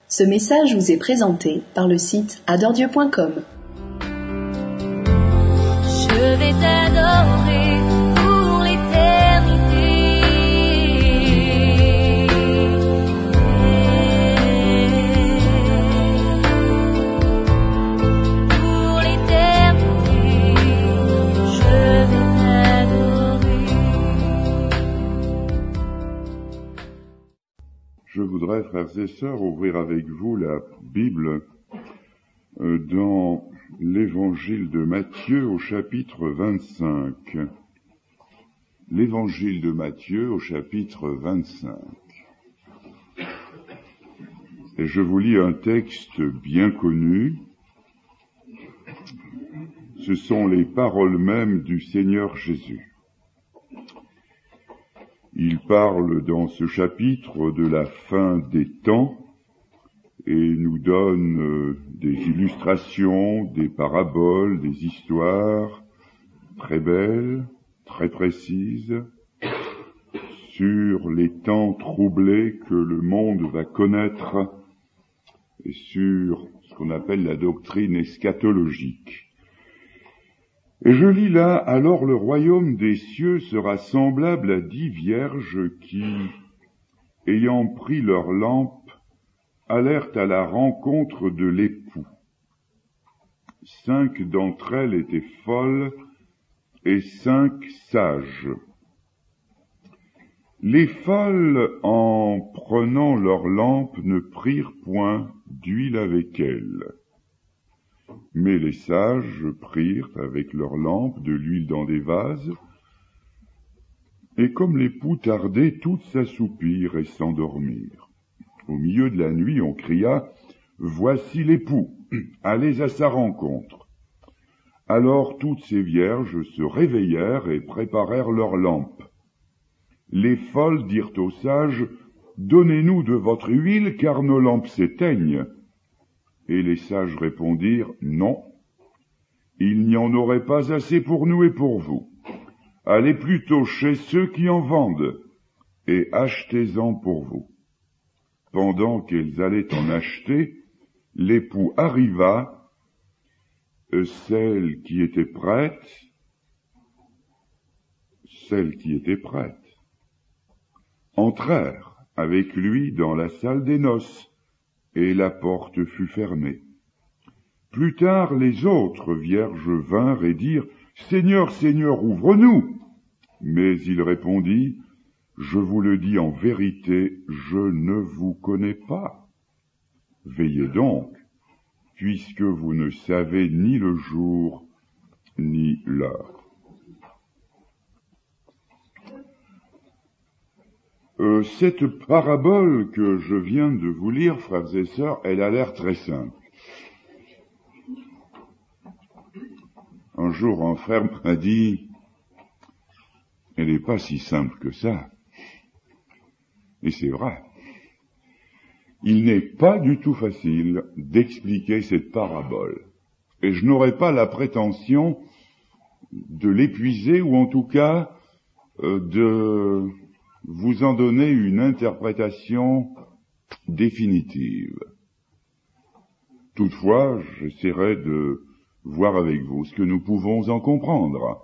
Ce message vous est présenté par le site adordieu.com. Je vais t'adorer pour l'éternité. Pour l'éternité, je vais t'adorer. Je voudrais, frères et sœurs, ouvrir avec vous la Bible dans l'Évangile de Matthieu au chapitre 25. L'Évangile de Matthieu au chapitre 25. Et je vous lis un texte bien connu. Ce sont les paroles mêmes du Seigneur Jésus. Il parle dans ce chapitre de la fin des temps et nous donne des illustrations, des paraboles, des histoires très belles, très précises sur les temps troublés que le monde va connaître et sur ce qu'on appelle la doctrine eschatologique. Et je lis là, alors le royaume des cieux sera semblable à 10 vierges qui, ayant pris leurs lampes, allèrent à la rencontre de l'époux. 5 d'entre elles étaient folles et 5 sages. Les folles, en prenant leurs lampes, ne prirent point d'huile avec elles. Mais les sages prirent avec leurs lampes de l'huile dans des vases, et comme l'époux tardait, toutes s'assoupirent et s'endormirent. Au milieu de la nuit, on cria « Voici l'époux, allez à sa rencontre !» Alors toutes ces vierges se réveillèrent et préparèrent leurs lampes. Les folles dirent aux sages « Donnez-nous de votre huile, car nos lampes s'éteignent. » Et les sages répondirent « Non, il n'y en aurait pas assez pour nous et pour vous. Allez plutôt chez ceux qui en vendent, et achetez-en pour vous. » Pendant qu'elles allaient en acheter, l'époux arriva, celles qui étaient prêtes, entrèrent avec lui dans la salle des noces, et la porte fut fermée. Plus tard, les autres vierges vinrent et dirent « Seigneur, Seigneur, ouvre-nous !» Mais il répondit « Je vous le dis en vérité, je ne vous connais pas. Veillez donc, puisque vous ne savez ni le jour ni l'heure. » Cette parabole que je viens de vous lire, frères et sœurs, elle a l'air très simple. Un jour, un frère m'a dit « Elle n'est pas si simple que ça. » Et c'est vrai. Il n'est pas du tout facile d'expliquer cette parabole. Et je n'aurais pas la prétention de l'épuiser, ou en tout cas de vous en donner une interprétation définitive. Toutefois, j'essaierai de voir avec vous ce que nous pouvons en comprendre.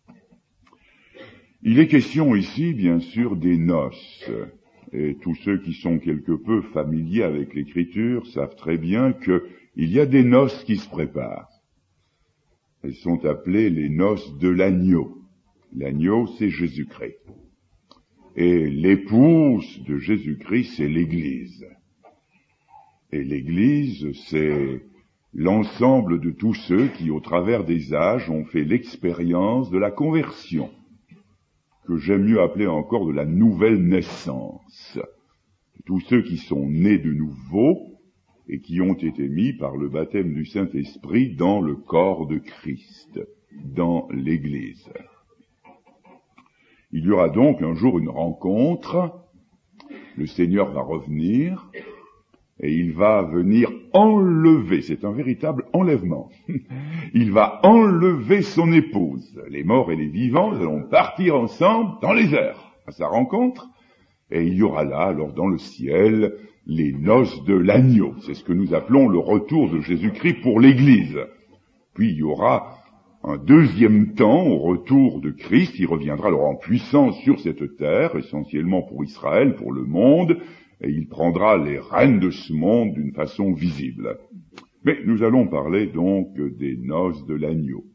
Il est question ici, bien sûr, des noces. Et tous ceux qui sont quelque peu familiers avec l'Écriture savent très bien qu'il y a des noces qui se préparent. Elles sont appelées les noces de l'agneau. L'agneau, c'est Jésus-Christ. Et l'épouse de Jésus-Christ, c'est l'Église. Et l'Église, c'est l'ensemble de tous ceux qui, au travers des âges, ont fait l'expérience de la conversion, que j'aime mieux appeler encore de la nouvelle naissance. Tous ceux qui sont nés de nouveau et qui ont été mis par le baptême du Saint-Esprit dans le corps de Christ, dans l'Église. Il y aura donc un jour une rencontre, le Seigneur va revenir, et il va venir enlever, c'est un véritable enlèvement, il va enlever son épouse. Les morts et les vivants allons partir ensemble dans les airs à sa rencontre, et il y aura là, alors dans le ciel, les noces de l'agneau. C'est ce que nous appelons le retour de Jésus-Christ pour l'Église. Puis il y aura un deuxième temps au retour de Christ. Il reviendra alors en puissance sur cette terre, essentiellement pour Israël, pour le monde, et il prendra les rênes de ce monde d'une façon visible. Mais nous allons parler donc des noces de l'agneau.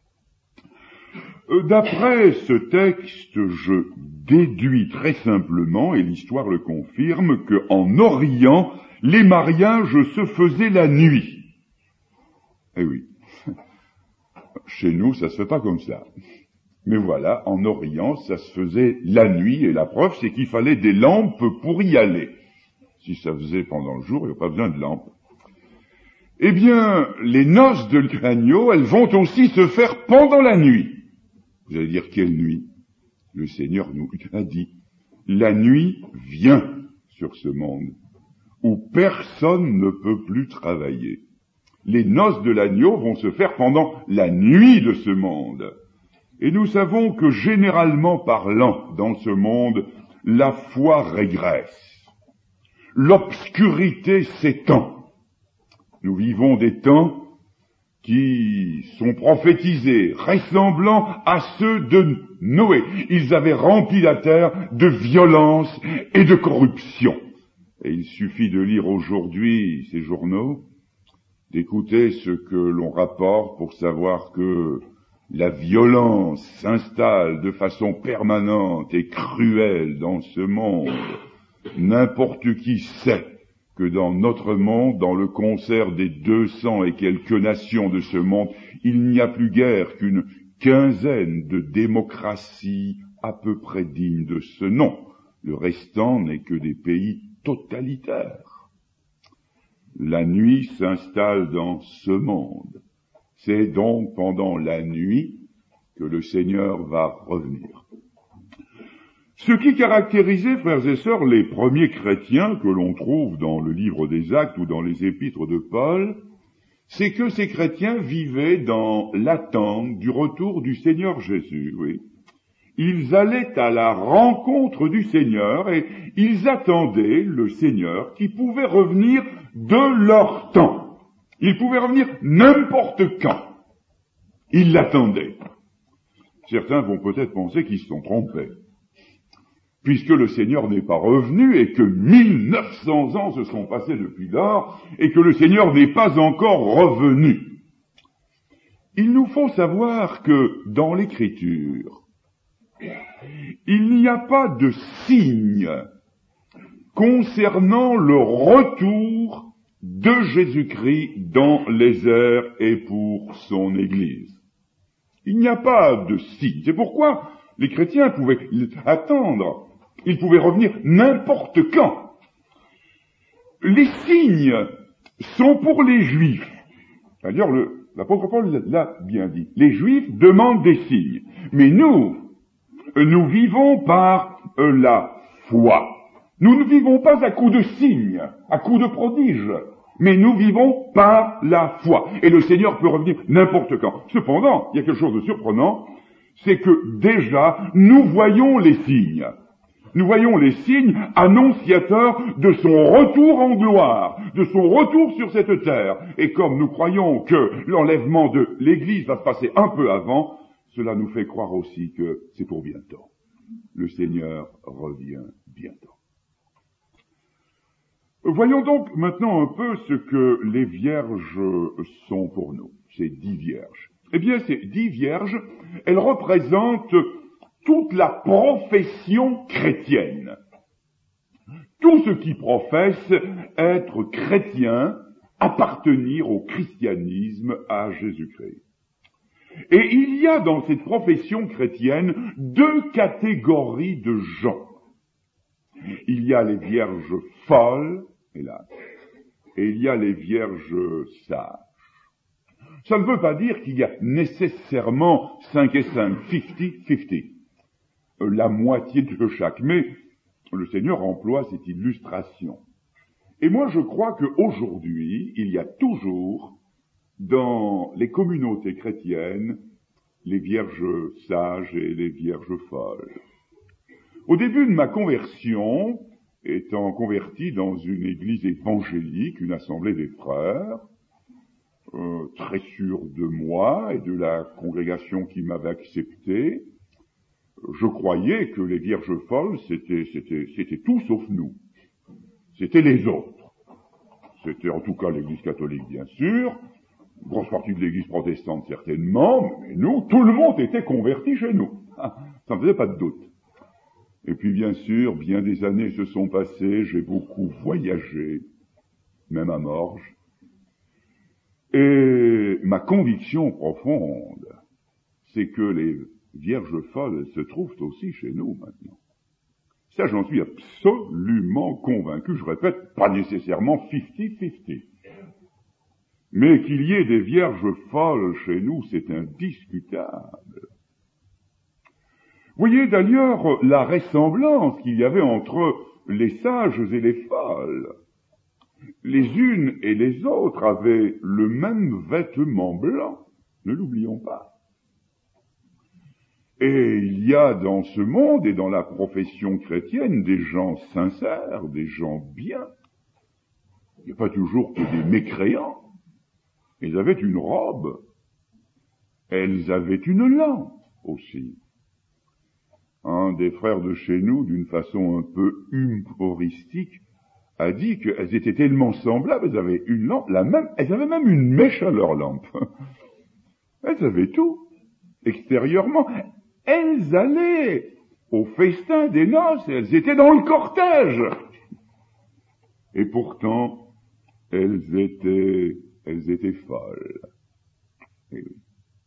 D'après ce texte, je déduis très simplement, et l'histoire le confirme, qu'en Orient, les mariages se faisaient la nuit. Eh oui, chez nous, ça se fait pas comme ça. Mais voilà, en Orient, ça se faisait la nuit, et la preuve, c'est qu'il fallait des lampes pour y aller. Si ça faisait pendant le jour, il n'y a pas besoin de lampes. Eh bien, les noces de l'agneau, elles vont aussi se faire pendant la nuit. Vous allez dire, quelle nuit? Le Seigneur nous a dit, la nuit vient sur ce monde, où personne ne peut plus travailler. Les noces de l'agneau vont se faire pendant la nuit de ce monde. Et nous savons que généralement parlant, dans ce monde, la foi régresse. L'obscurité s'étend. Nous vivons des temps qui sont prophétisés, ressemblant à ceux de Noé. Ils avaient rempli la terre de violence et de corruption. Et il suffit de lire aujourd'hui ces journaux, d'écouter ce que l'on rapporte pour savoir que la violence s'installe de façon permanente et cruelle dans ce monde. N'importe qui sait que dans notre monde, dans le concert des 200 et quelques nations de ce monde, il n'y a plus guère qu'une quinzaine de démocraties à peu près dignes de ce nom. Le restant n'est que des pays totalitaires. La nuit s'installe dans ce monde. C'est donc pendant la nuit que le Seigneur va revenir. Ce qui caractérisait, frères et sœurs, les premiers chrétiens que l'on trouve dans le livre des Actes ou dans les épîtres de Paul, c'est que ces chrétiens vivaient dans l'attente du retour du Seigneur Jésus, oui. Ils allaient à la rencontre du Seigneur et ils attendaient le Seigneur qui pouvait revenir de leur temps. Il pouvait revenir n'importe quand. Ils l'attendaient. Certains vont peut-être penser qu'ils se sont trompés, puisque le Seigneur n'est pas revenu et que 1900 ans se sont passés depuis lors et que le Seigneur n'est pas encore revenu. Il nous faut savoir que dans l'Écriture, il n'y a pas de signe concernant le retour de Jésus-Christ dans les airs et pour son Église. Il n'y a pas de signe. C'est pourquoi les chrétiens pouvaient attendre. Ils pouvaient revenir n'importe quand. Les signes sont pour les Juifs. D'ailleurs, l'apôtre Paul l'a bien dit. Les Juifs demandent des signes. Mais nous vivons par la foi. Nous ne vivons pas à coup de signes, à coup de prodiges, mais nous vivons par la foi. Et le Seigneur peut revenir n'importe quand. Cependant, il y a quelque chose de surprenant, c'est que déjà, nous voyons les signes. Nous voyons les signes annonciateurs de son retour en gloire, de son retour sur cette terre. Et comme nous croyons que l'enlèvement de l'Église va se passer un peu avant, cela nous fait croire aussi que c'est pour bientôt. Le Seigneur revient bientôt. Voyons donc maintenant un peu ce que les vierges sont pour nous, ces 10 vierges. Eh bien, ces 10 vierges, elles représentent toute la profession chrétienne. Tous ceux qui professent être chrétiens, appartenir au christianisme, à Jésus-Christ. Et il y a dans cette profession chrétienne 2 catégories de gens. Il y a les vierges folles, hélas, et il y a les vierges sages. Ça ne veut pas dire qu'il y a nécessairement 5 et 5, 50-50, la moitié de chaque, mais le Seigneur emploie cette illustration. Et moi je crois qu'aujourd'hui, il y a toujours dans les communautés chrétiennes les vierges sages et les vierges folles. Au début de ma conversion, étant converti dans une église évangélique, une assemblée des frères, très sûr de moi et de la congrégation qui m'avait accepté, je croyais que les vierges folles, c'était tout sauf nous. C'était les autres. C'était en tout cas l'église catholique, bien sûr, une grosse partie de l'église protestante, certainement, mais nous, tout le monde était converti chez nous. Ça ne faisait pas de doute. Et puis, bien sûr, bien des années se sont passées, j'ai beaucoup voyagé, même à Morges, et ma conviction profonde, c'est que les vierges folles se trouvent aussi chez nous maintenant. Ça, j'en suis absolument convaincu. Je répète, pas nécessairement 50-50. Mais qu'il y ait des vierges folles chez nous, c'est indiscutable. Vous voyez d'ailleurs la ressemblance qu'il y avait entre les sages et les folles. Les unes et les autres avaient le même vêtement blanc, ne l'oublions pas. Et il y a dans ce monde et dans la profession chrétienne des gens sincères, des gens bien. Il n'y a pas toujours que des mécréants. Elles avaient une robe. Elles avaient une lampe aussi. Un des frères de chez nous, d'une façon un peu humoristique, a dit qu'elles étaient tellement semblables, elles avaient une lampe, elles avaient même une mèche à leur lampe. Elles avaient tout, extérieurement. Elles allaient au festin des noces, elles étaient dans le cortège. Et pourtant, elles étaient folles. Et oui.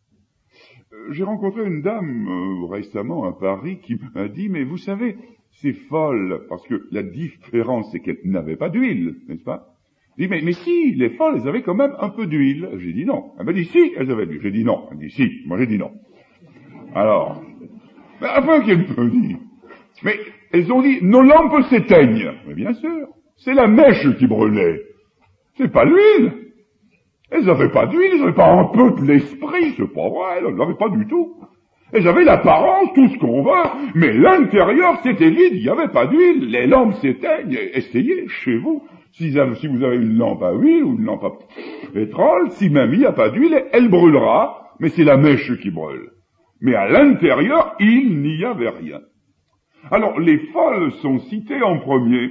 J'ai rencontré une dame récemment à Paris qui m'a dit, mais vous savez, c'est folle, parce que la différence, c'est qu'elles n'avaient pas d'huile, n'est-ce pas? J'ai dit, mais si, les folles, elles avaient quand même un peu d'huile. J'ai dit non. Elle m'a dit, si, elles avaient de l'huile. J'ai dit non. Elle m'a dit, si. Moi, j'ai dit non. Alors, après qu'elle me dit, mais elles ont dit, nos lampes s'éteignent. Mais bien sûr, c'est la mèche qui brûlait. C'est pas l'huile. Elles n'avaient pas d'huile, elles n'avaient pas un peu de l'esprit, c'est pas vrai, elles n'avaient pas du tout. Elles avaient l'apparence, tout ce qu'on veut, mais l'intérieur c'était vide, il n'y avait pas d'huile, les lampes s'éteignent, essayez chez vous. Si vous avez une lampe à huile ou une lampe à pétrole, si même il n'y a pas d'huile, elle brûlera, mais c'est la mèche qui brûle. Mais à l'intérieur, il n'y avait rien. Alors, les folles sont citées en premier,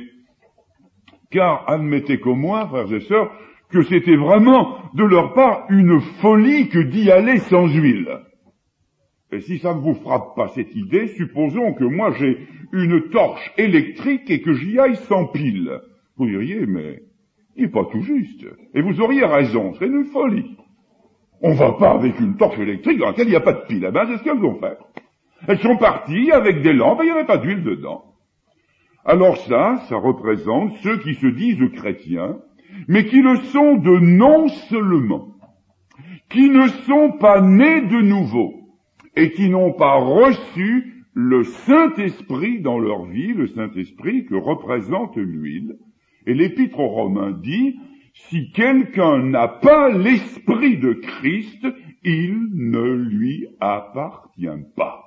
car admettez comme moi, frères et sœurs, que c'était vraiment de leur part une folie que d'y aller sans huile. Et si ça ne vous frappe pas cette idée, supposons que moi j'ai une torche électrique et que j'y aille sans pile. Vous diriez, mais il n'est pas tout juste. Et vous auriez raison, c'est une folie. On va pas avec une torche électrique dans laquelle il n'y a pas de pile. Eh ben, c'est ce qu'elles ont fait. Elles sont parties avec des lampes et il n'y avait pas d'huile dedans. Alors ça représente ceux qui se disent chrétiens, mais qui le sont de non seulement, qui ne sont pas nés de nouveau, et qui n'ont pas reçu le Saint-Esprit dans leur vie, le Saint-Esprit que représente l'huile. Et l'Épître aux Romains dit, si quelqu'un n'a pas l'Esprit de Christ, il ne lui appartient pas.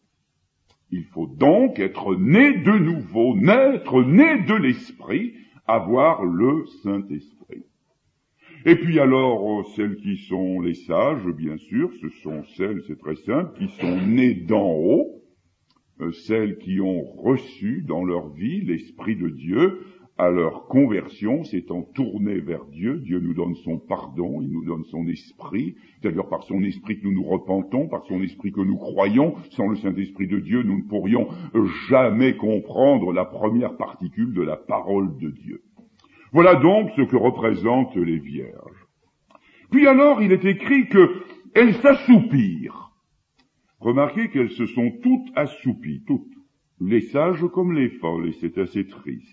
Il faut donc être né de nouveau, naître né de l'Esprit, avoir le Saint-Esprit. Et puis alors, celles qui sont les sages, bien sûr, ce sont celles, c'est très simple, qui sont nées d'en haut, celles qui ont reçu dans leur vie l'Esprit de Dieu, à leur conversion, s'étant tournées vers Dieu. Dieu nous donne son pardon, il nous donne son esprit, c'est-à-dire par son esprit que nous nous repentons, par son esprit que nous croyons. Sans le Saint-Esprit de Dieu, nous ne pourrions jamais comprendre la première particule de la parole de Dieu. Voilà donc ce que représentent les vierges. Puis alors, il est écrit qu'elles s'assoupirent. Remarquez qu'elles se sont toutes assoupies, toutes, les sages comme les folles, et c'est assez triste.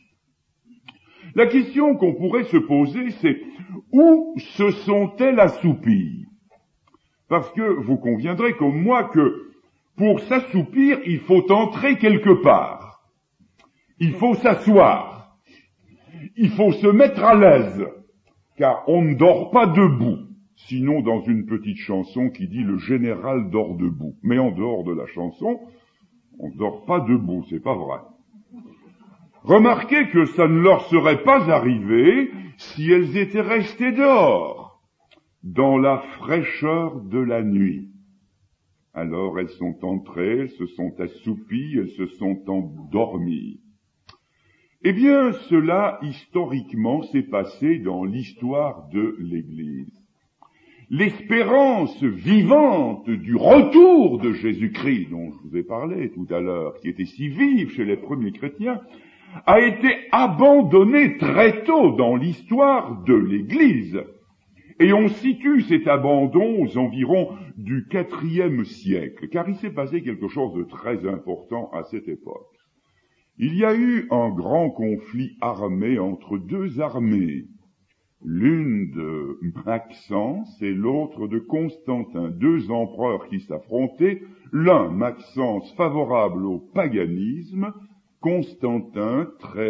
La question qu'on pourrait se poser, c'est où se sont-elles assoupies? Parce que vous conviendrez comme moi que pour s'assoupir, il faut entrer quelque part. Il faut s'asseoir. Il faut se mettre à l'aise, car on ne dort pas debout. Sinon, dans une petite chanson qui dit « Le général dort debout ». Mais en dehors de la chanson, on ne dort pas debout, c'est pas vrai. Remarquez que ça ne leur serait pas arrivé si elles étaient restées dehors, dans la fraîcheur de la nuit. Alors elles sont entrées, elles se sont assoupies, elles se sont endormies. Eh bien, cela, historiquement, s'est passé dans l'histoire de l'Église. L'espérance vivante du retour de Jésus-Christ, dont je vous ai parlé tout à l'heure, qui était si vive chez les premiers chrétiens, a été abandonnée très tôt dans l'histoire de l'Église. Et on situe cet abandon aux environs du IVe siècle, car il s'est passé quelque chose de très important à cette époque. Il y a eu un grand conflit armé entre deux armées, l'une de Maxence et l'autre de Constantin, deux empereurs qui s'affrontaient, l'un, Maxence, favorable au paganisme, Constantin,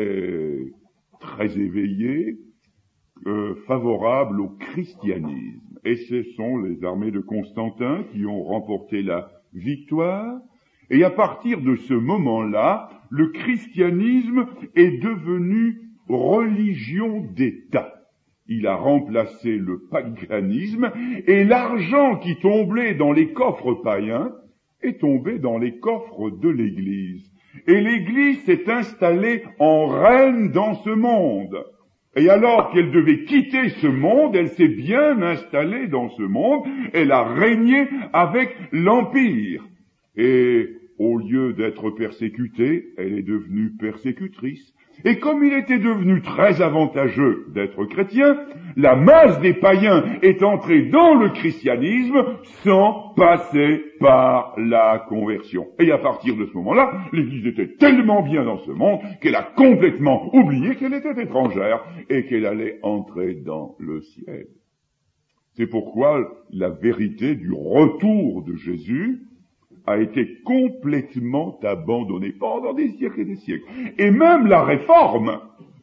très éveillé, favorable au christianisme. Et ce sont les armées de Constantin qui ont remporté la victoire. Et à partir de ce moment-là, le christianisme est devenu religion d'État. Il a remplacé le paganisme et l'argent qui tombait dans les coffres païens est tombé dans les coffres de l'Église. Et l'Église s'est installée en reine dans ce monde. Et alors qu'elle devait quitter ce monde, elle s'est bien installée dans ce monde, elle a régné avec l'Empire. Et au lieu d'être persécutée, elle est devenue persécutrice. Et comme il était devenu très avantageux d'être chrétien, la masse des païens est entrée dans le christianisme sans passer par la conversion. Et à partir de ce moment-là, l'Église était tellement bien dans ce monde qu'elle a complètement oublié qu'elle était étrangère et qu'elle allait entrer dans le ciel. C'est pourquoi la vérité du retour de Jésus a été complètement abandonnée pendant des siècles et des siècles. Et même la réforme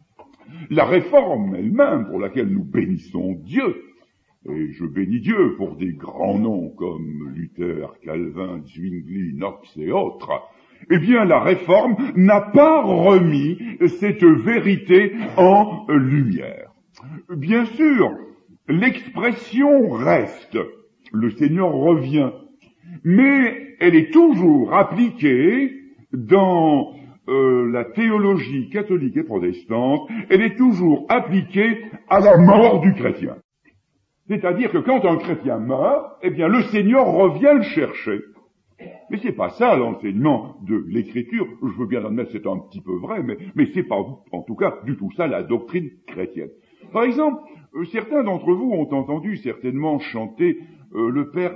elle-même, pour laquelle nous bénissons Dieu, et je bénis Dieu pour des grands noms comme Luther, Calvin, Zwingli, Knox et autres, eh bien la réforme n'a pas remis cette vérité en lumière. Bien sûr, l'expression reste, le Seigneur revient, mais elle est toujours appliquée dans la théologie catholique et protestante, elle est toujours appliquée à la mort du chrétien. C'est-à-dire que quand un chrétien meurt, eh bien le Seigneur revient le chercher. Mais c'est pas ça l'enseignement de l'Écriture. Je veux bien l'admettre, c'est un petit peu vrai, mais c'est pas, en tout cas, du tout ça la doctrine chrétienne. Par exemple, certains d'entre vous ont entendu certainement chanter le père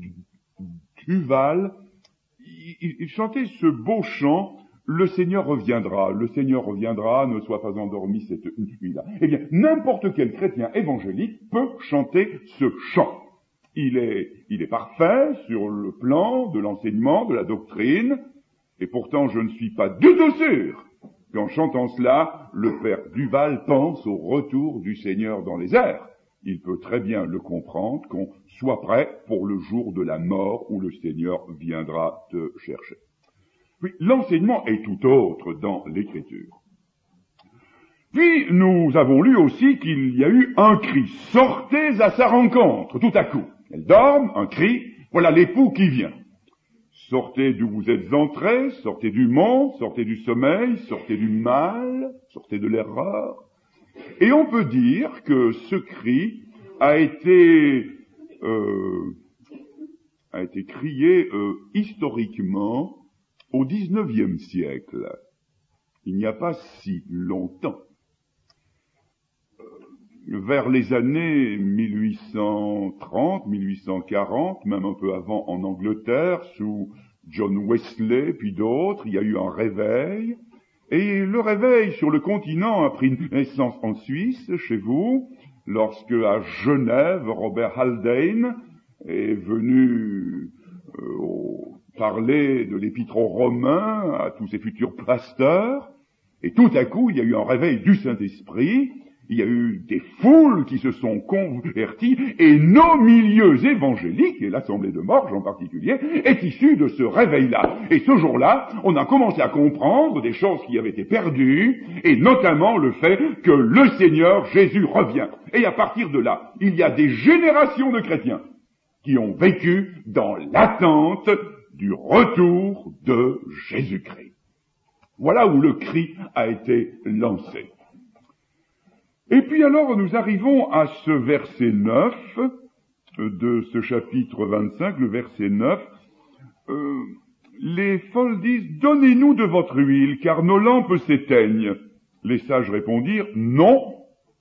Duval, il chantait ce beau chant, « Le Seigneur reviendra, ne sois pas endormi cette nuit-là ». Eh bien, n'importe quel chrétien évangélique peut chanter ce chant. Il est parfait sur le plan de l'enseignement, de la doctrine, et pourtant je ne suis pas du tout sûr qu'en chantant cela, le père Duval pense au retour du Seigneur dans les airs. Il peut très bien le comprendre, qu'on soit prêt pour le jour de la mort où le Seigneur viendra te chercher. Puis, l'enseignement est tout autre dans l'Écriture. Puis, nous avons lu aussi qu'il y a eu un cri. Sortez à sa rencontre, tout à coup. Elles dorment, un cri, voilà l'époux qui vient. Sortez d'où vous êtes entrés, sortez du monde, sortez du sommeil, sortez du mal, sortez de l'erreur. Et on peut dire que ce cri a été crié historiquement au XIXe siècle. Il n'y a pas si longtemps. Vers les années 1830, 1840, même un peu avant en Angleterre, sous John Wesley, puis d'autres, il y a eu un réveil. Et le réveil sur le continent a pris naissance en Suisse, chez vous, lorsque à Genève, Robert Haldane est venu parler de l'épître aux Romains à tous ses futurs pasteurs. Et tout à coup, il y a eu un réveil du Saint-Esprit, Il y a eu des foules qui se sont converties, et nos milieux évangéliques, et l'Assemblée de Morges en particulier, est issue de ce réveil-là. Et ce jour-là, on a commencé à comprendre des choses qui avaient été perdues, et notamment le fait que le Seigneur Jésus revient. Et à partir de là, il y a des générations de chrétiens qui ont vécu dans l'attente du retour de Jésus-Christ. Voilà où le cri a été lancé. Et puis alors nous arrivons à ce verset 9 de ce chapitre 25, le verset 9. Les folles disent « Donnez-nous de votre huile, car nos lampes s'éteignent. » Les sages répondirent « Non,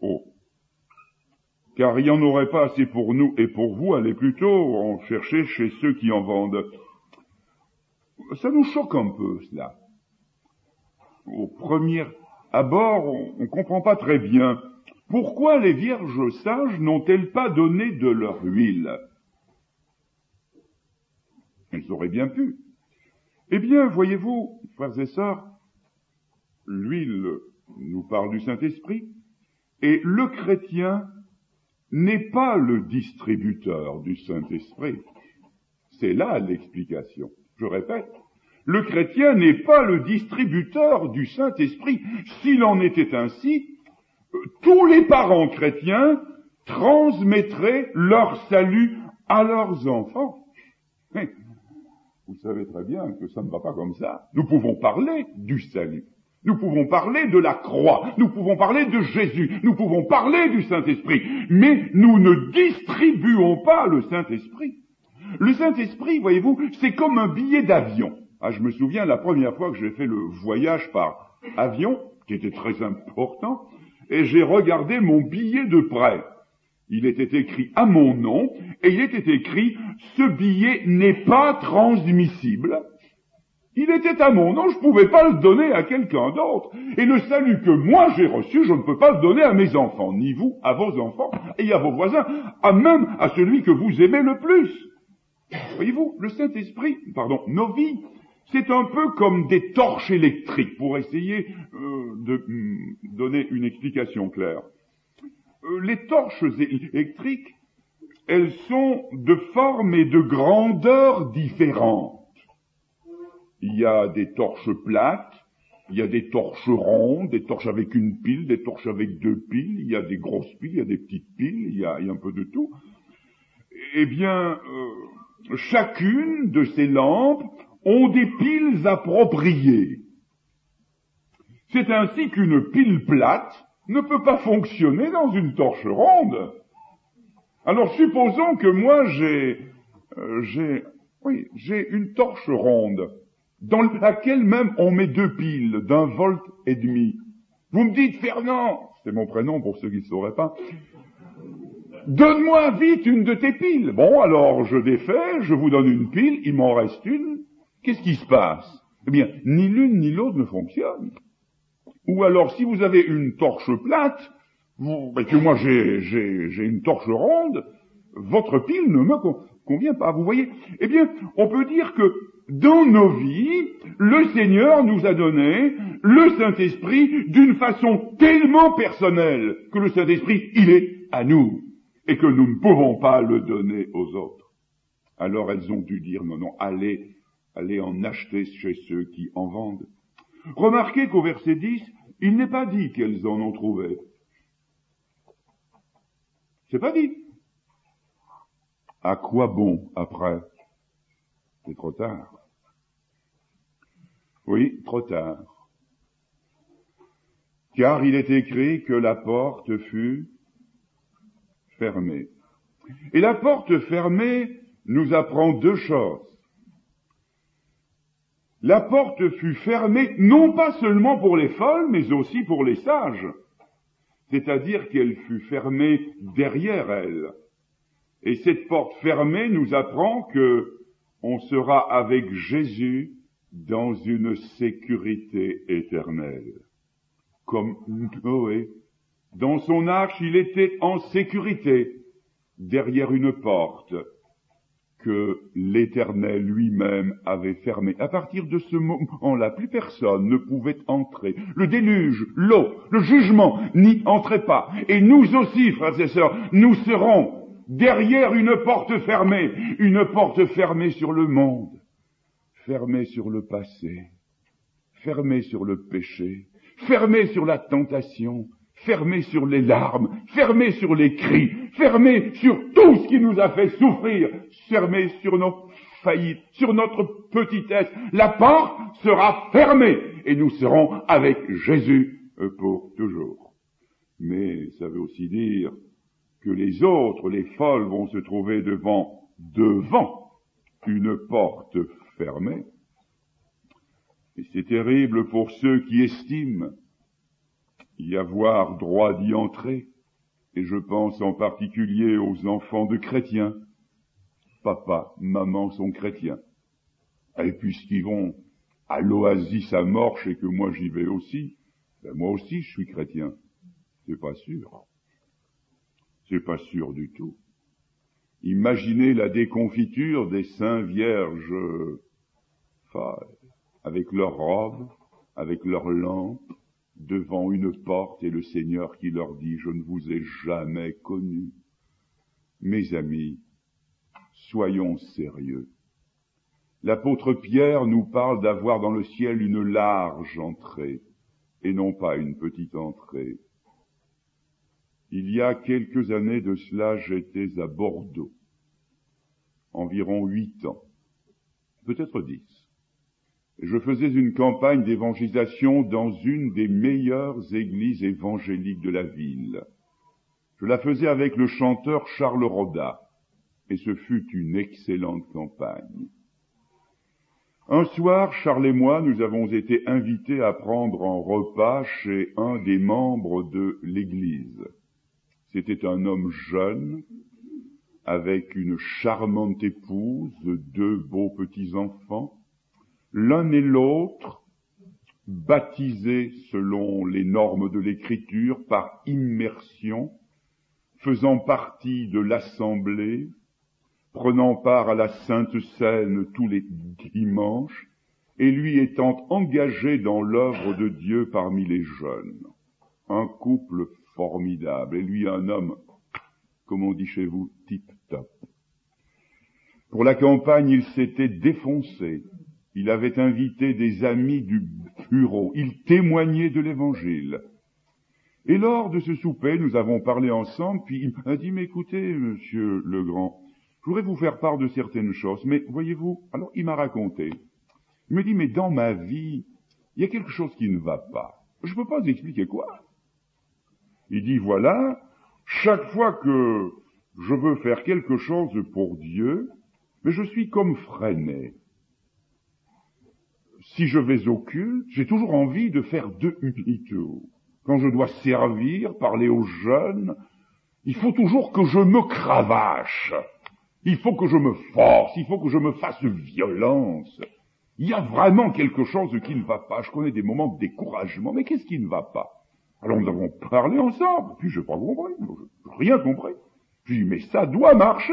car il n'y en aurait pas assez pour nous et pour vous, allez plutôt en chercher chez ceux qui en vendent. » Ça nous choque un peu, cela. Au premier abord, on ne comprend pas très bien. Pourquoi les vierges sages n'ont-elles pas donné de leur huile? Elles auraient bien pu. Eh bien, voyez-vous, frères et sœurs, l'huile nous parle du Saint-Esprit, et le chrétien n'est pas le distributeur du Saint-Esprit. C'est là l'explication. Je répète, le chrétien n'est pas le distributeur du Saint-Esprit. S'il en était ainsi, tous les parents chrétiens transmettraient leur salut à leurs enfants. Mais vous savez très bien que ça ne va pas comme ça. Nous pouvons parler du salut. Nous pouvons parler de la croix. Nous pouvons parler de Jésus. Nous pouvons parler du Saint-Esprit. Mais nous ne distribuons pas le Saint-Esprit. Le Saint-Esprit, voyez-vous, c'est comme un billet d'avion. Je me souviens la première fois que j'ai fait le voyage par avion, qui était très important, et j'ai regardé mon billet de près. Il était écrit à mon nom, et il était écrit « Ce billet n'est pas transmissible ». Il était à mon nom, je ne pouvais pas le donner à quelqu'un d'autre. Et le salut que moi j'ai reçu, je ne peux pas le donner à mes enfants, ni vous, à vos enfants, et à vos voisins, même à celui que vous aimez le plus. Voyez-vous, le Saint-Esprit, nos vies, c'est un peu comme des torches électriques, pour essayer de donner une explication claire. Les torches électriques, elles sont de forme et de grandeur différentes. Il y a des torches plates, il y a des torches rondes, des torches avec une pile, des torches avec deux piles, il y a des grosses piles, il y a des petites piles, il y a un peu de tout. Eh bien, chacune de ces lampes ont des piles appropriées. C'est ainsi qu'une pile plate ne peut pas fonctionner dans une torche ronde. Alors supposons que moi j'ai une torche ronde, dans laquelle même on met deux piles d'1,5 volt. Vous me dites, Fernand, c'est mon prénom pour ceux qui ne sauraient pas, donne-moi vite une de tes piles. Bon, alors je défais, je vous donne une pile, il m'en reste une. Qu'est-ce qui se passe? Eh bien, ni l'une ni l'autre ne fonctionne. Ou alors, si vous avez une torche plate, que moi j'ai une torche ronde, votre pile ne me convient pas, vous voyez? Eh bien, on peut dire que dans nos vies, le Seigneur nous a donné le Saint-Esprit d'une façon tellement personnelle que le Saint-Esprit, il est à nous et que nous ne pouvons pas le donner aux autres. Alors elles ont dû dire non, allez en acheter chez ceux qui en vendent. Remarquez qu'au verset 10, il n'est pas dit qu'elles en ont trouvé. C'est pas dit. À quoi bon après? C'est trop tard. Oui, trop tard. Car il est écrit que la porte fut fermée. Et la porte fermée nous apprend deux choses. La porte fut fermée, non pas seulement pour les folles, mais aussi pour les sages. C'est-à-dire qu'elle fut fermée derrière elles. Et cette porte fermée nous apprend que on sera avec Jésus dans une sécurité éternelle. Comme Noé, dans son arche, il était en sécurité derrière une porte que l'Éternel lui-même avait fermé. À partir de ce moment-là, plus personne ne pouvait entrer. Le déluge, l'eau, le jugement n'y entraient pas. Et nous aussi, frères et sœurs, nous serons derrière une porte fermée sur le monde, fermée sur le passé, fermée sur le péché, fermée sur la tentation, fermée sur les larmes, fermée sur les cris, fermée sur tout ce qui nous a fait souffrir, fermée sur nos faillites, sur notre petitesse. La porte sera fermée et nous serons avec Jésus pour toujours. Mais ça veut aussi dire que les autres, les folles, vont se trouver devant une porte fermée. Et c'est terrible pour ceux qui estiment y avoir droit d'y entrer, et je pense en particulier aux enfants de chrétiens. Papa, maman sont chrétiens. Et puisqu'ils vont à l'oasis à Morche et que moi j'y vais aussi, ben moi aussi je suis chrétien. C'est pas sûr. C'est pas sûr du tout. Imaginez la déconfiture des saints vierges, avec leurs robes, avec leurs lampes, devant une porte, et le Seigneur qui leur dit « Je ne vous ai jamais connus ». Mes amis, soyons sérieux. L'apôtre Pierre nous parle d'avoir dans le ciel une large entrée, et non pas une petite entrée. Il y a quelques années de cela, j'étais à Bordeaux, environ 8 ans, peut-être 10. Je faisais une campagne d'évangélisation dans une des meilleures églises évangéliques de la ville. Je la faisais avec le chanteur Charles Roda, et ce fut une excellente campagne. Un soir, Charles et moi, nous avons été invités à prendre un repas chez un des membres de l'église. C'était un homme jeune, avec une charmante épouse, 2 beaux petits-enfants, l'un et l'autre, baptisés selon les normes de l'Écriture par immersion, faisant partie de l'assemblée, prenant part à la Sainte Seine tous les dimanches, et lui étant engagé dans l'œuvre de Dieu parmi les jeunes. Un couple formidable, et lui un homme, comme on dit chez vous, tip-top. Pour la campagne, il s'était défoncé. Il avait invité des amis du bureau. Il témoignait de l'Évangile. Et lors de ce souper, nous avons parlé ensemble, puis il m'a dit, mais écoutez, monsieur Legrand, je voudrais vous faire part de certaines choses, mais voyez-vous, alors il m'a raconté. Il me dit, mais dans ma vie, il y a quelque chose qui ne va pas. Je ne peux pas vous expliquer quoi. Il dit, voilà, chaque fois que je veux faire quelque chose pour Dieu, mais je suis comme freiné. Si je vais au culte, j'ai toujours envie de faire demi-tour. Quand je dois servir, parler aux jeunes, il faut toujours que je me cravache. Il faut que je me force, il faut que je me fasse violence. Il y a vraiment quelque chose qui ne va pas. Je connais des moments de découragement, mais qu'est-ce qui ne va pas? Alors nous avons parlé ensemble, puis je n'ai pas compris, je n'ai rien compris. Je dis, mais ça doit marcher.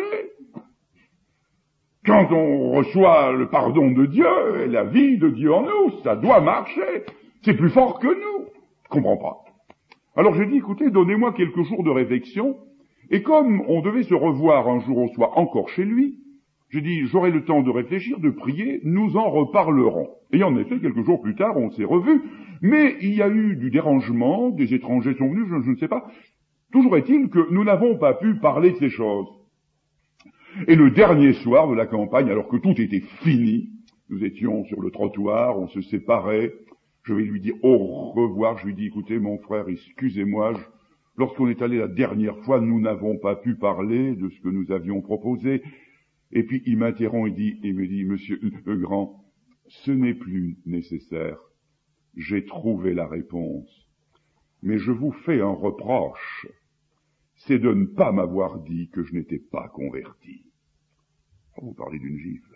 Quand on reçoit le pardon de Dieu et la vie de Dieu en nous, ça doit marcher. C'est plus fort que nous. Je comprends pas. Alors j'ai dit, écoutez, donnez-moi quelques jours de réflexion. Et comme on devait se revoir un jour au soir encore chez lui, j'ai dit, j'aurai le temps de réfléchir, de prier, nous en reparlerons. Et en effet, quelques jours plus tard, on s'est revus. Mais il y a eu du dérangement, des étrangers sont venus, je ne sais pas. Toujours est-il que nous n'avons pas pu parler de ces choses. Et le dernier soir de la campagne, alors que tout était fini, nous étions sur le trottoir, on se séparait, je vais lui dire au revoir, je lui dis, écoutez mon frère, excusez-moi, lorsqu'on est allé la dernière fois, nous n'avons pas pu parler de ce que nous avions proposé. Et puis il m'interrompt et me dit, monsieur Legrand, ce n'est plus nécessaire, j'ai trouvé la réponse, mais je vous fais un reproche. C'est de ne pas m'avoir dit que je n'étais pas converti. Oh, vous parlez d'une gifle.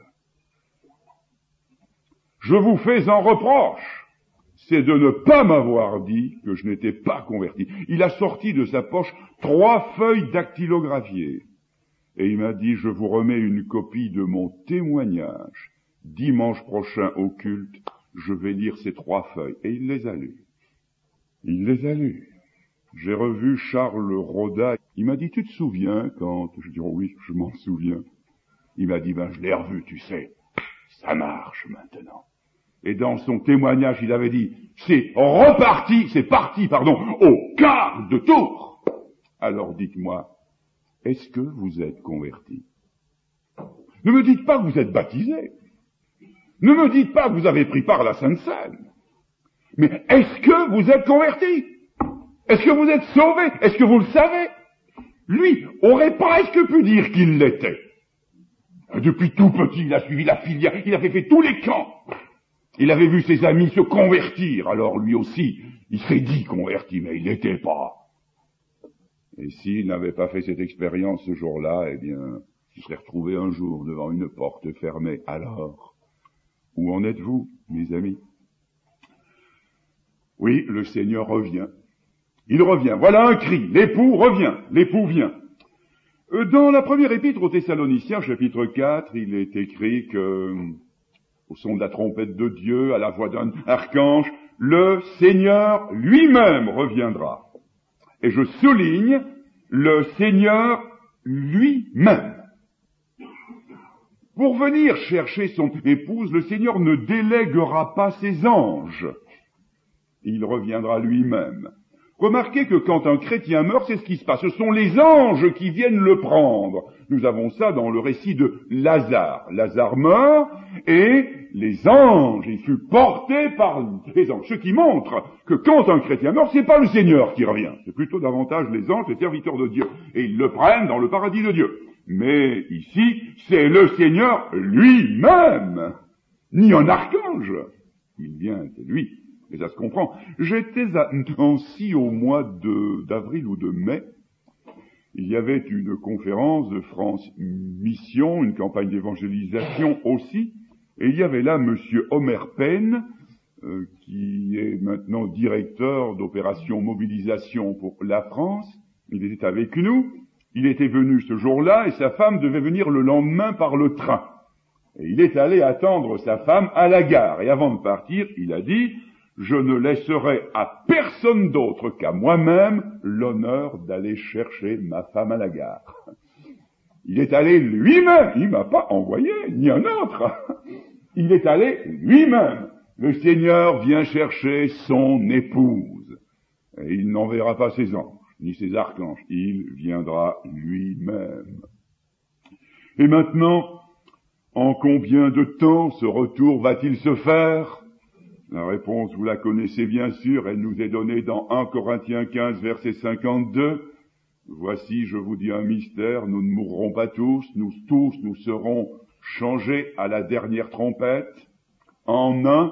Je vous fais un reproche. C'est de ne pas m'avoir dit que je n'étais pas converti. Il a sorti de sa poche 3 feuilles dactylographiées. et il m'a dit, je vous remets une copie de mon témoignage. Dimanche prochain au culte, je vais lire ces 3 feuilles. Et il les a lues. Il les a lues. J'ai revu Charles Roda. Il m'a dit, tu te souviens quand... Je dis, oh oui, je m'en souviens. Il m'a dit, je l'ai revu, tu sais. Ça marche maintenant. Et dans son témoignage, il avait dit, c'est parti, au quart de tour. Alors dites-moi, est-ce que vous êtes converti? Ne me dites pas que vous êtes baptisé. Ne me dites pas que vous avez pris part à la Sainte Seine. Mais est-ce que vous êtes converti? Est-ce que vous êtes sauvé? Est-ce que vous le savez? Lui aurait presque pu dire qu'il l'était. Depuis tout petit, il a suivi la filière, il avait fait tous les camps. Il avait vu ses amis se convertir, alors lui aussi, il s'est dit converti, mais il n'était pas. Et s'il n'avait pas fait cette expérience ce jour-là, eh bien, il serait retrouvé un jour devant une porte fermée. Alors, où en êtes-vous, mes amis? Oui, le Seigneur revient. Il revient. Voilà un cri. L'époux revient. L'époux vient. Dans la première épître aux Thessaloniciens, chapitre 4, il est écrit que, au son de la trompette de Dieu, à la voix d'un archange, le Seigneur lui-même reviendra. Et je souligne, le Seigneur lui-même. Pour venir chercher son épouse, le Seigneur ne délèguera pas ses anges. Il reviendra lui-même. Remarquez que quand un chrétien meurt, c'est ce qui se passe. Ce sont les anges qui viennent le prendre. Nous avons ça dans le récit de Lazare. Lazare meurt et les anges, il fut porté par les anges. Ce qui montre que quand un chrétien meurt, c'est pas le Seigneur qui revient. C'est plutôt davantage les anges, les serviteurs de Dieu. Et ils le prennent dans le paradis de Dieu. Mais ici, c'est le Seigneur lui-même. Ni un archange. Il vient, c'est lui. Et ça se comprend. J'étais à Nancy au mois d'avril ou de mai. Il y avait une conférence de France Mission, une campagne d'évangélisation aussi. Et il y avait là monsieur Omer Penn, qui est maintenant directeur d'opération mobilisation pour la France. Il était avec nous. Il était venu ce jour-là et sa femme devait venir le lendemain par le train. Et il est allé attendre sa femme à la gare. Et avant de partir, il a dit... Je ne laisserai à personne d'autre qu'à moi-même l'honneur d'aller chercher ma femme à la gare. Il est allé lui-même, il m'a pas envoyé, ni un autre. Il est allé lui-même. Le Seigneur vient chercher son épouse. Et il n'enverra pas ses anges, ni ses archanges. Il viendra lui-même. Et maintenant, en combien de temps ce retour va-t-il se faire? La réponse, vous la connaissez bien sûr, elle nous est donnée dans 1 Corinthiens 15, verset 52. Voici, je vous dis un mystère, nous ne mourrons pas tous, nous serons changés à la dernière trompette, en un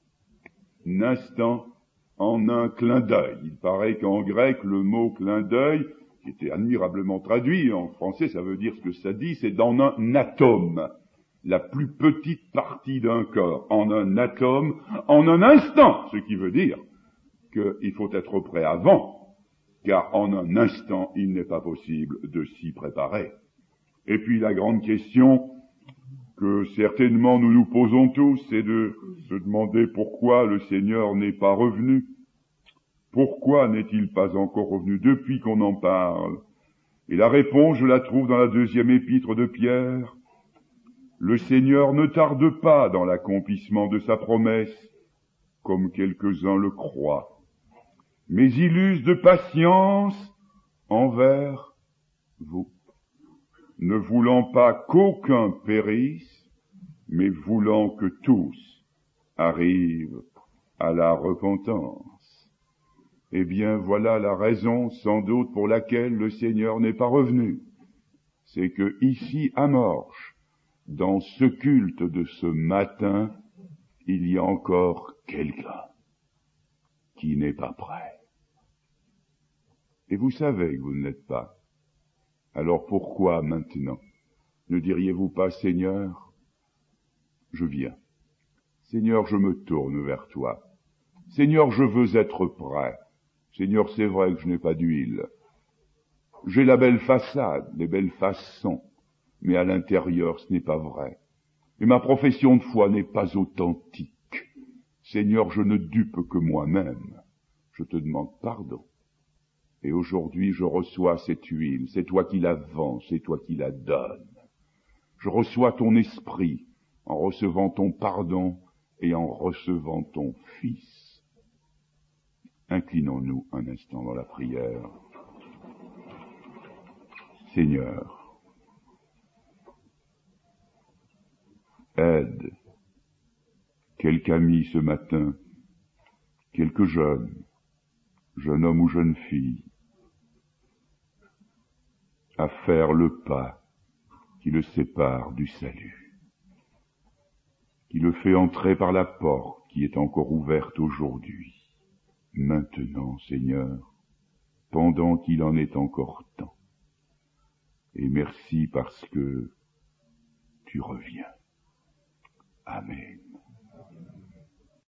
instant, en un clin d'œil. Il paraît qu'en grec, le mot clin d'œil, qui était admirablement traduit, en français ça veut dire ce que ça dit, c'est dans un atome. La plus petite partie d'un corps, en un atome, en un instant, ce qui veut dire qu'il faut être prêt avant, car en un instant, il n'est pas possible de s'y préparer. Et puis la grande question que certainement nous nous posons tous, c'est de se demander pourquoi le Seigneur n'est pas revenu. Pourquoi n'est-il pas encore revenu depuis qu'on en parle? Et la réponse, je la trouve dans la 2e épître de Pierre. Le Seigneur ne tarde pas dans l'accomplissement de sa promesse, comme quelques-uns le croient, mais il use de patience envers vous, ne voulant pas qu'aucun périsse, mais voulant que tous arrivent à la repentance. Eh bien, voilà la raison sans doute pour laquelle le Seigneur n'est pas revenu. C'est que ici, à Morges, dans ce culte de ce matin, il y a encore quelqu'un qui n'est pas prêt. Et vous savez que vous ne l'êtes pas. Alors pourquoi maintenant ne diriez-vous pas, Seigneur, je viens. Seigneur, je me tourne vers toi. Seigneur, je veux être prêt. Seigneur, c'est vrai que je n'ai pas d'huile. J'ai la belle façade, les belles façons. mais à l'intérieur ce n'est pas vrai. Et ma profession de foi n'est pas authentique. Seigneur, je ne dupe que moi-même. Je te demande pardon. Et aujourd'hui, je reçois cette huile. C'est toi qui la vends, c'est toi qui la donnes. Je reçois ton esprit en recevant ton pardon et en recevant ton Fils. Inclinons-nous un instant dans la prière. Seigneur, aide quelques amis ce matin, quelques jeunes, jeune homme ou jeune fille, à faire le pas qui le sépare du salut, qui le fait entrer par la porte qui est encore ouverte aujourd'hui. Maintenant, Seigneur, pendant qu'il en est encore temps. Et merci parce que tu reviens. Amen.